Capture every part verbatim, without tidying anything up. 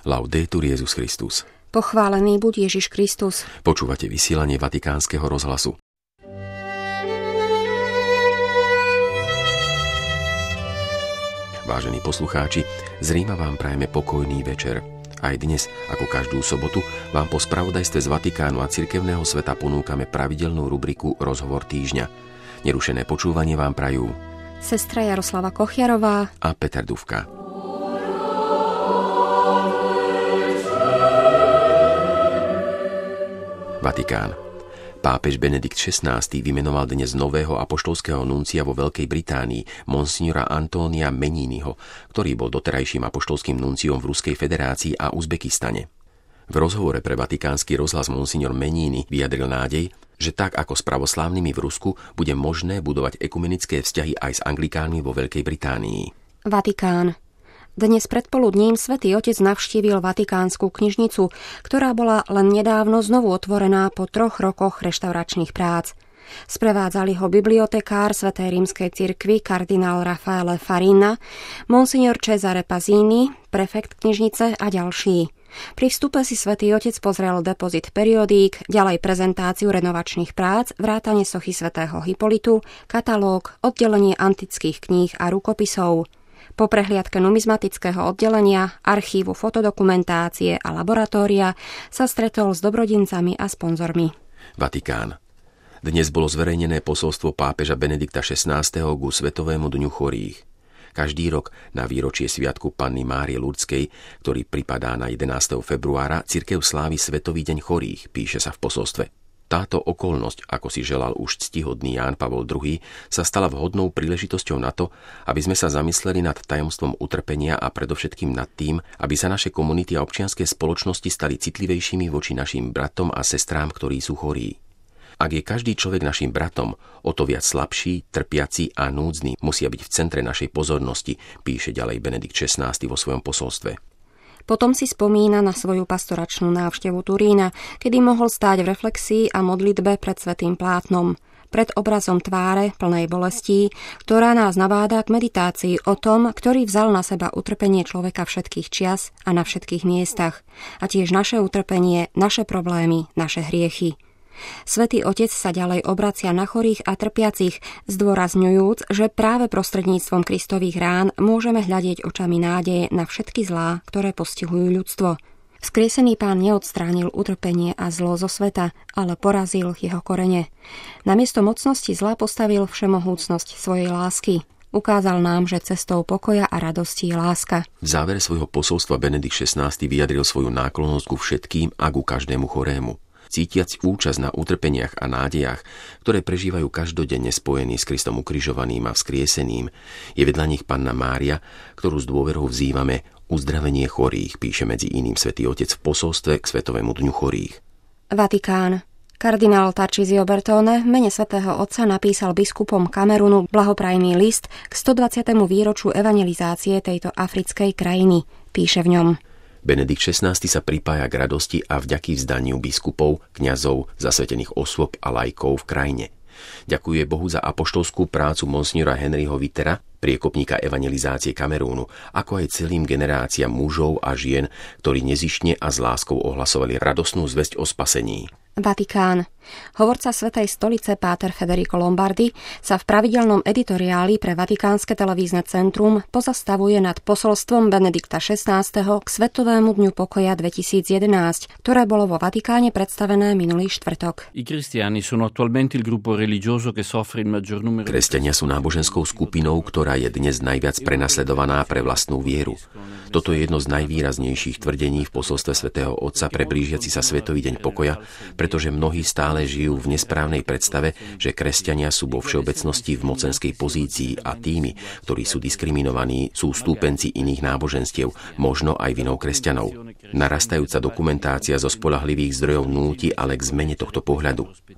Laudetur Jesus Christus. Pochválený buď Ježiš Kristus. Počúvate vysielanie Vatikánskeho rozhlasu. Vážení poslucháči, z Ríma vám prajeme pokojný večer. Aj dnes, ako každú sobotu, vám po spravodajstve z Vatikánu a cirkevného sveta ponúkame pravidelnú rubriku Rozhovor týždňa. Nerušené počúvanie vám prajú sestra Jaroslava Kochiarová a Peter Dufka. Vatikán. Pápež Benedikt šestnásty vymenoval dnes nového apoštolského nuncia vo Veľkej Británii, monsignora Antónia Meniniho, ktorý bol doterajším apoštolským nunciom v Ruskej federácii a Uzbekistane. V rozhovore pre Vatikánsky rozhlas monsignor Menini vyjadril nádej, že tak ako s pravoslávnymi v Rusku bude možné budovať ekumenické vzťahy aj s anglikánmi vo Veľkej Británii. Vatikán. Dnes predpoludním Svätý Otec navštívil Vatikánsku knižnicu, ktorá bola len nedávno znovu otvorená po troch rokoch reštauračných prác. Sprevádzali ho bibliotekár Svätej rímskej cirkvi kardinál Raffaele Farina, monsignor Cesare Pasini, prefekt knižnice a ďalší. Pri vstupe si Svätý Otec pozrel depozit periodík, ďalej prezentáciu renovačných prác, vrátane sochy svätého Hypolitu, katalóg, oddelenie antických kníh a rukopisov. Po prehliadke numizmatického oddelenia, archívu fotodokumentácie a laboratória sa stretol s dobrodincami a sponzormi. Vatikán. Dnes bolo zverejnené posolstvo pápeža Benedikta šestnásteho ku Svetovému dňu chorých. Každý rok na výročie sviatku Panny Márie Lurdskej, ktorý pripadá na jedenásteho februára, cirkev slávi Svetový deň chorých, píše sa v posolstve. Táto okolnosť, ako si želal už ctihodný Ján Pavol druhý, sa stala vhodnou príležitosťou na to, aby sme sa zamysleli nad tajomstvom utrpenia a predovšetkým nad tým, aby sa naše komunity a občianske spoločnosti stali citlivejšími voči našim bratom a sestrám, ktorí sú chorí. Ak je každý človek našim bratom, o to viac slabší, trpiaci a núdzny musia byť v centre našej pozornosti, píše ďalej Benedikt šestnásty vo svojom posolstve. Potom si spomína na svoju pastoračnú návštevu Turína, kedy mohol stáť v reflexii a modlitbe pred svätým plátnom, pred obrazom tváre plnej bolestí, ktorá nás nabáda k meditácii o tom, ktorý vzal na seba utrpenie človeka všetkých čias a na všetkých miestach, a tiež naše utrpenie, naše problémy, naše hriechy. Svätý Otec sa ďalej obracia na chorých a trpiacich, zdôrazňujúc, že práve prostredníctvom Kristových rán môžeme hľadieť očami nádeje na všetky zlá, ktoré postihujú ľudstvo. Vzkriesený Pán neodstránil utrpenie a zlo zo sveta, ale porazil jeho korene. Namiesto mocnosti zla postavil všemohúcnosť svojej lásky. Ukázal nám, že cestou pokoja a radosti je láska. V závere svojho posolstva Benedikt šestnásty vyjadril svoju náklonnosť ku všetkým a ku každému chorému. Cítiac účasť na utrpeniach a nádejach, ktoré prežívajú každodenne spojení s Kristom ukrižovaným a vzkrieseným, je vedľa nich Panna Mária, ktorú s dôverou vzývame uzdravenie chorých, píše medzi iným Svätý Otec v posolstve k Svetovému dňu chorých. Vatikán. Kardinál Tarcísio Bertone v mene svätého Otca napísal biskupom Kamerunu blahoprajný list k stodvadsiatemu výročiu evangelizácie tejto africkej krajiny, píše v ňom. Benedikt šestnásty sa pripája k radosti a vďaky vzdaniu biskupov, kňazov, zasvetených osôb a laikov v krajine. Ďakuje Bohu za apoštolskú prácu monsignora Henryho Wittera, priekopníka evangelizácie Kamerúnu, ako aj celým generáciám mužov a žien, ktorí nezištne a s láskou ohlasovali radosnú zvesť o spasení. Vatikán. Hovorca Svätej stolice páter Federico Lombardi sa v pravidelnom editoriáli pre Vatikánske televízne centrum pozastavuje nad posolstvom Benedikta šestnásteho k Svetovému dňu pokoja dvetisícjedenásť, ktoré bolo vo Vatikáne predstavené minulý štvrtok. Kresťania sú náboženskou skupinou, ktorá je dnes najviac prenasledovaná pre vlastnú vieru. Toto je jedno z najvýraznejších tvrdení v posolstve svätého Otca pre blížiaci sa Svetový deň pokoja, pretože mnohí stále žijú v nesprávnej predstave, že kresťania sú vo všeobecnosti v mocenskej pozícii a tými, ktorí sú diskriminovaní, sú stúpenci iných náboženstiev, možno aj vinou kresťanov. Narastajúca dokumentácia zo spoľahlivých zdrojov núti ale k zmene tohto pohľadu.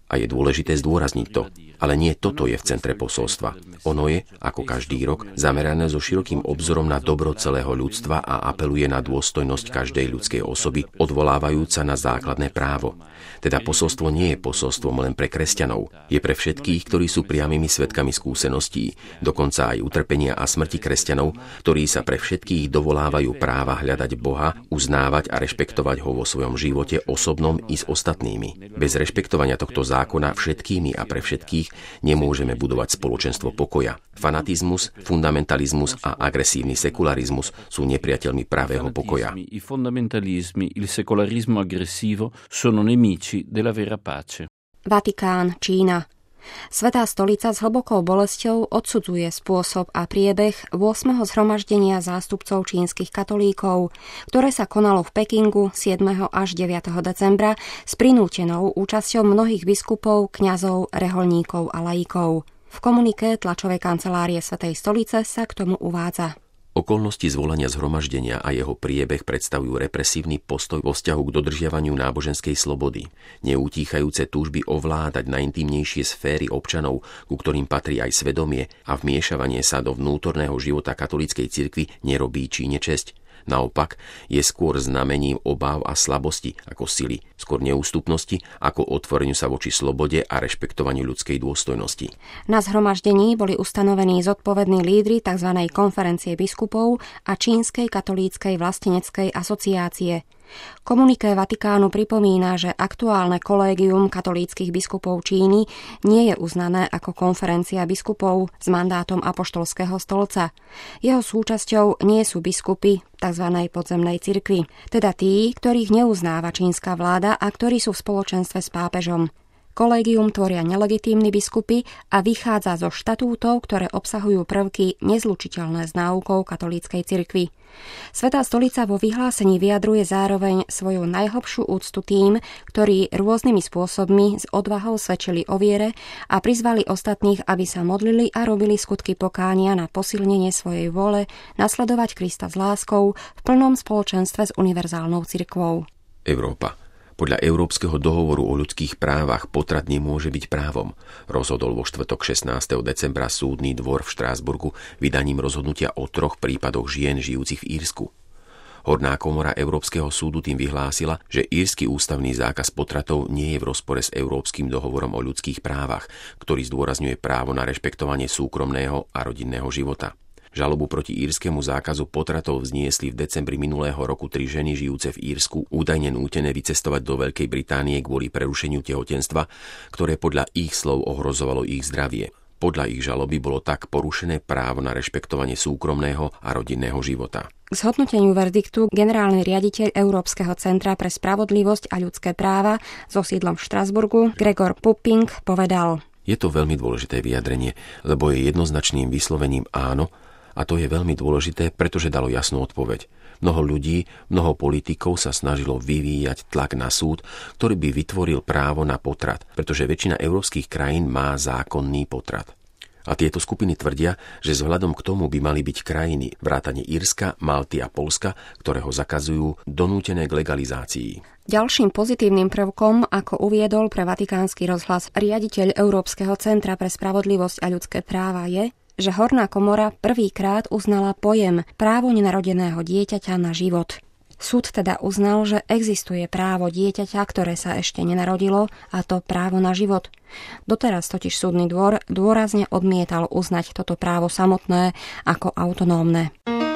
A je dôležité zdôrazniť to. Ale nie toto je v centre posolstva. Ono je, ako každý rok, zamerané so širokým obzorom na dobro celého ľudstva a apeluje na dôstojnosť každej ľudskej osoby, odvolávajúca na základné právo. Teda posolstvo nie je posolstvom len pre kresťanov. Je pre všetkých, ktorí sú priamymi svedkami skúseností, dokonca aj utrpenia a smrti kresťanov, ktorí sa pre všetkých dovolávajú práva hľadať Boha, uznávať a rešpektovať ho vo svojom živote osobnom i s ostatnými. Bez rešpektovania tohto zákona všetkými a pre všetkých nemôžeme budovať spoločenstvo pokoja. Fanatizmus, fundamentalizmus a agresívny sekularizmus sú nepriateľmi pravého pokoja. I fondamentalizmi, il secolarismo aggressivo sono nemici della vera pace. Vatikán, Čína. Svätá stolica s hlbokou bolesťou odsudzuje spôsob a priebeh ôsmeho zhromaždenia zástupcov čínskych katolíkov, ktoré sa konalo v Pekingu siedmeho až deviateho decembra s prinútenou účasťou mnohých biskupov, kňazov, rehoľníkov a laikov. V komuniké tlačovej kancelárie Svätej stolice sa k tomu uvádza. Okolnosti zvolania zhromaždenia a jeho priebeh predstavujú represívny postoj vo vzťahu k dodržiavaniu náboženskej slobody, neutíchajúce túžby ovládať najintímnejšie sféry občanov, ku ktorým patrí aj svedomie, a vmiešavanie sa do vnútorného života katolíckej cirkvi nerobí Číne česť. Naopak, je skôr znamením obáv a slabosti ako sily, skôr neústupnosti ako otvoreniu sa voči slobode a rešpektovaniu ľudskej dôstojnosti. Na zhromaždení boli ustanovení zodpovední lídri tzv. Konferencie biskupov a Čínskej katolíckej vlasteneckej asociácie. Komuniké Vatikánu pripomína, že aktuálne kolégium katolíckych biskupov Číny nie je uznané ako konferencia biskupov s mandátom apoštolského stolca. Jeho súčasťou nie sú biskupy tzv. Podzemnej cirkvi, teda tí, ktorých neuznáva čínska vláda a ktorí sú v spoločenstve s pápežom. Kolégium tvoria nelegitímni biskupy a vychádza zo štatútov, ktoré obsahujú prvky nezlučiteľné s náukou katolíckej cirkvi. Svätá stolica vo vyhlásení vyjadruje zároveň svoju najhlbšiu úctu tým, ktorí rôznymi spôsobmi s odvahou svedčili o viere a prizvali ostatných, aby sa modlili a robili skutky pokánia na posilnenie svojej vôle nasledovať Krista s láskou v plnom spoločenstve s univerzálnou cirkvou. Európa. Podľa Európskeho dohovoru o ľudských právach potrat nemôže byť právom, rozhodol vo štvrtok šestnásteho decembra súdny dvor v Štrásburgu vydaním rozhodnutia o troch prípadoch žien žijúcich v Írsku. Horná komora Európskeho súdu tým vyhlásila, že írsky ústavný zákaz potratov nie je v rozpore s Európskym dohovorom o ľudských právach, ktorý zdôrazňuje právo na rešpektovanie súkromného a rodinného života. Žalobu proti írskemu zákazu potratov vzniesli v decembri minulého roku tri ženy žijúce v Írsku, údajne nútené vycestovať do Veľkej Británie kvôli prerušeniu tehotenstva, ktoré podľa ich slov ohrozovalo ich zdravie. Podľa ich žaloby bolo tak porušené právo na rešpektovanie súkromného a rodinného života. K zhodnoteniu verdiktu generálny riaditeľ Európskeho centra pre spravodlivosť a ľudské práva so sídlom v Štrasburgu Gregor Pupping povedal: Je to veľmi dôležité vyjadrenie, lebo je jednoznačným vyslovením áno. A to je veľmi dôležité, pretože dalo jasnú odpoveď. Mnoho ľudí, mnoho politikov sa snažilo vyvíjať tlak na súd, ktorý by vytvoril právo na potrat, pretože väčšina európskych krajín má zákonný potrat. A tieto skupiny tvrdia, že vzhľadom k tomu by mali byť krajiny vrátane Írska, Malty a Poľska, ktoré ho zakazujú, donútené k legalizácii. Ďalším pozitívnym prvkom, ako uviedol pre Vatikánsky rozhlas riaditeľ Európskeho centra pre spravodlivosť a ľudské práva, je, že Horná komora prvýkrát uznala pojem právo nenarodeného dieťaťa na život. Súd teda uznal, že existuje právo dieťaťa, ktoré sa ešte nenarodilo, a to právo na život. Doteraz totiž súdny dvor dôrazne odmietal uznať toto právo samotné ako autonómne.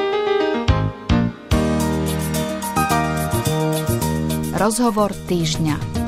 Rozhovor týždňa.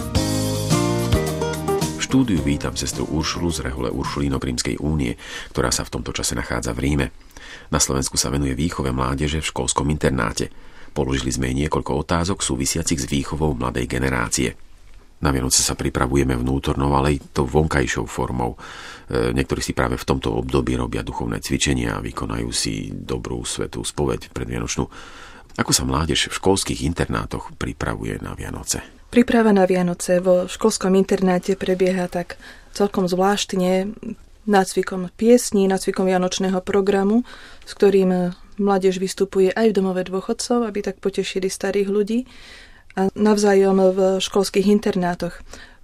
V štúdiu vítam sestru Uršulu z rehole Uršulínok Rímskej únie, ktorá sa v tomto čase nachádza v Ríme. Na Slovensku sa venuje výchove mládeže v školskom internáte. Položili sme jej niekoľko otázok súvisiacich s výchovou mladej generácie. Na Vianoce sa pripravujeme vnútornou, ale aj to vonkajšou formou. E, niektorí si práve v tomto období robia duchovné cvičenia a vykonajú si dobrú svätú spoveď predvianočnú. Ako sa mládež v školských internátoch pripravuje na Vianoce? Príprava na Vianoce vo školskom internáte prebieha tak celkom zvláštne nácvikom piesní, nácvikom vianočného programu, s ktorým mládež vystupuje aj v domove dôchodcov, aby tak potešili starých ľudí, a navzájom v školských internátoch.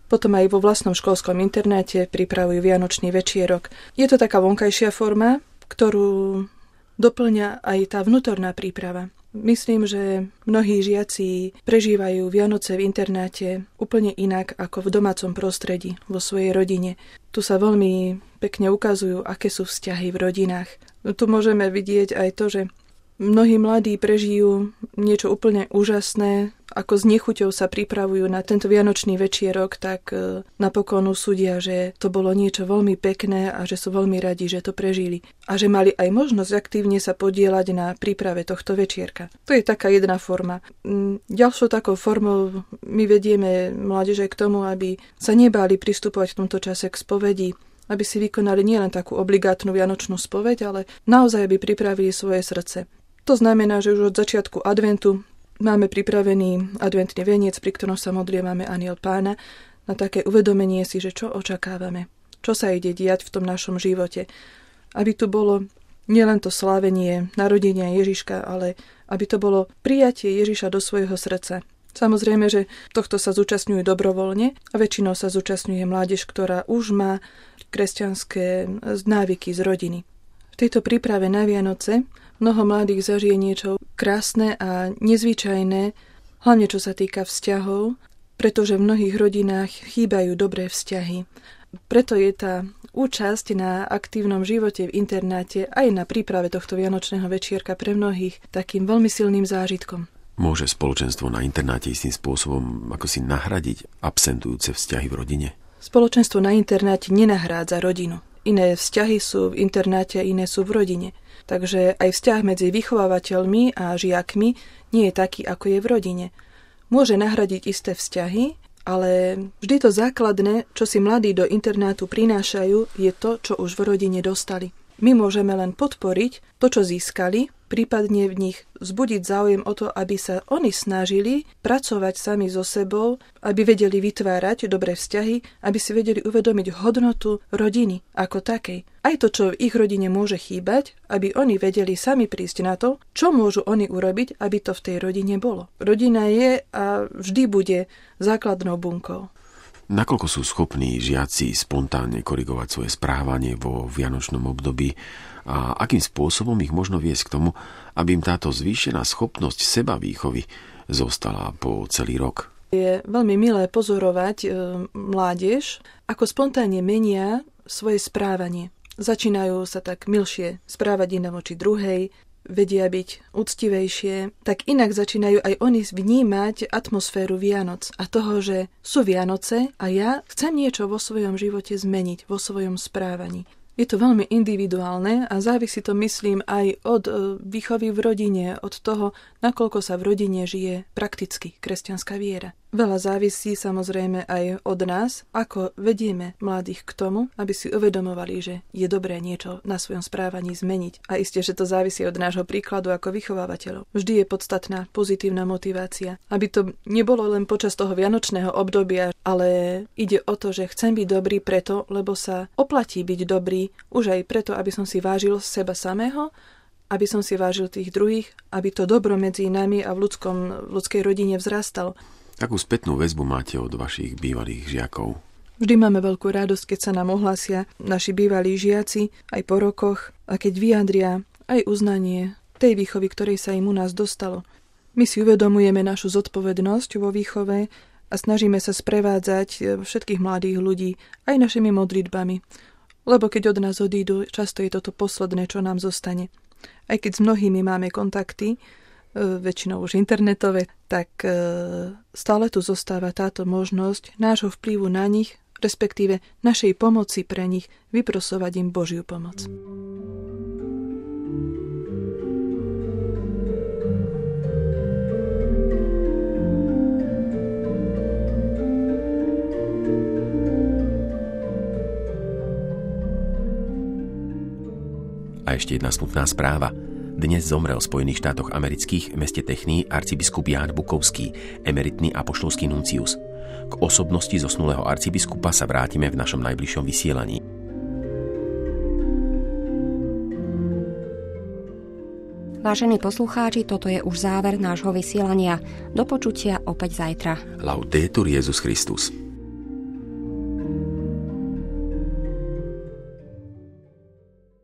Potom aj vo vlastnom školskom internáte pripravujú vianočný večierok. Je to taká vonkajšia forma, ktorú doplňa aj tá vnútorná príprava. Myslím, že mnohí žiaci prežívajú Vianoce v internáte úplne inak ako v domácom prostredí, vo svojej rodine. Tu sa veľmi pekne ukazujú, aké sú vzťahy v rodinách. Tu môžeme vidieť aj to, že mnohí mladí prežijú niečo úplne úžasné, ako s nechuťou sa pripravujú na tento vianočný večierok, tak napokon súdia, že to bolo niečo veľmi pekné a že sú veľmi radi, že to prežili. A že mali aj možnosť aktívne sa podieľať na príprave tohto večierka. To je taká jedna forma. Ďalšou takou formou my vedieme mládeže k tomu, aby sa nebáli pristupovať v tomto čase k spovedi, aby si vykonali nielen takú obligátnu vianočnú spoveď, ale naozaj aby pripravili svoje srdce. To znamená, že už od začiatku adventu máme pripravený adventný veniec, pri ktorom sa modlievame Anjel Pána, na také uvedomenie si, že čo očakávame, čo sa ide diať v tom našom živote. Aby tu bolo nielen to slávenie narodenia Ježiška, ale aby to bolo prijatie Ježiša do svojho srdca. Samozrejme, že tohto sa zúčastňujú dobrovoľne a väčšinou sa zúčastňuje mládež, ktorá už má kresťanské návyky z rodiny. V tejto príprave na Vianoce mnoho mladých zažije niečo krásne a nezvyčajné, hlavne čo sa týka vzťahov, pretože v mnohých rodinách chýbajú dobré vzťahy. Preto je tá účasť na aktívnom živote v internáte aj na príprave tohto vianočného večierka pre mnohých takým veľmi silným zážitkom. Môže spoločenstvo na internáte istým spôsobom ako si nahradiť absentujúce vzťahy v rodine? Spoločenstvo na internáte nenahrádza rodinu. Iné vzťahy sú v internáte, iné sú v rodine. Takže aj vzťah medzi vychovávateľmi a žiakmi nie je taký, ako je v rodine. Môže nahradiť isté vzťahy, ale vždy to základné, čo si mladí do internátu prinášajú, je to, čo už v rodine dostali. My môžeme len podporiť to, čo získali, prípadne v nich vzbudiť záujem o to, aby sa oni snažili pracovať sami so sebou, aby vedeli vytvárať dobré vzťahy, aby si vedeli uvedomiť hodnotu rodiny ako takej. Aj to, čo v ich rodine môže chýbať, aby oni vedeli sami prísť na to, čo môžu oni urobiť, aby to v tej rodine bolo. Rodina je a vždy bude základnou bunkou. Nakoľko sú schopní žiaci spontánne korigovať svoje správanie vo vianočnom období a akým spôsobom ich možno viesť k tomu, aby im táto zvýšená schopnosť sebavýchovy zostala po celý rok? Je veľmi milé pozorovať e, mládež, ako spontánne menia svoje správanie. Začínajú sa tak milšie správať jedna voči druhej, vedia byť úctivejšie, tak inak začínajú aj oni vnímať atmosféru Vianoc a toho, že sú Vianoce a ja chcem niečo vo svojom živote zmeniť, vo svojom správaní. Je to veľmi individuálne a závisí to, myslím, aj od výchovy v rodine, od toho, nakoľko sa v rodine žije prakticky kresťanská viera. Veľa závisí samozrejme aj od nás, ako vedieme mladých k tomu, aby si uvedomovali, že je dobré niečo na svojom správaní zmeniť. A isté, že to závisí od nášho príkladu ako vychovávateľov. Vždy je podstatná pozitívna motivácia, aby to nebolo len počas toho vianočného obdobia, ale ide o to, že chcem byť dobrý preto, lebo sa oplatí byť dobrý, už aj preto, aby som si vážil seba samého, aby som si vážil tých druhých, aby to dobro medzi nami a v, ľudskom, v ľudskej rodine vzrastalo. Akú spätnú väzbu máte od vašich bývalých žiakov? Vždy máme veľkú radosť, keď sa nám ohlásia naši bývalí žiaci, aj po rokoch, a keď vyjadria aj uznanie tej výchovy, ktorej sa im u nás dostalo. My si uvedomujeme našu zodpovednosť vo výchove a snažíme sa sprevádzať všetkých mladých ľudí aj našimi modlitbami. Lebo keď od nás odídu, často je toto posledné, čo nám zostane. Aj keď s mnohými máme kontakty, väčšinou už internetové, tak stále tu zostáva táto možnosť nášho vplyvu na nich, respektíve našej pomoci pre nich, vyprosovať im Božiu pomoc. A ešte jedna smutná správa. Dnes zomrel v Spojených štátoch amerických v meste Techný arcibiskup Ján Bukovský, emeritný apoštolský nuncius. K osobnosti zosnulého arcibiskupa sa vrátime v našom najbližšom vysielaní. Vážení poslucháči, toto je už záver nášho vysielania. Do počutia opäť zajtra. Laudetur Jesus Christus.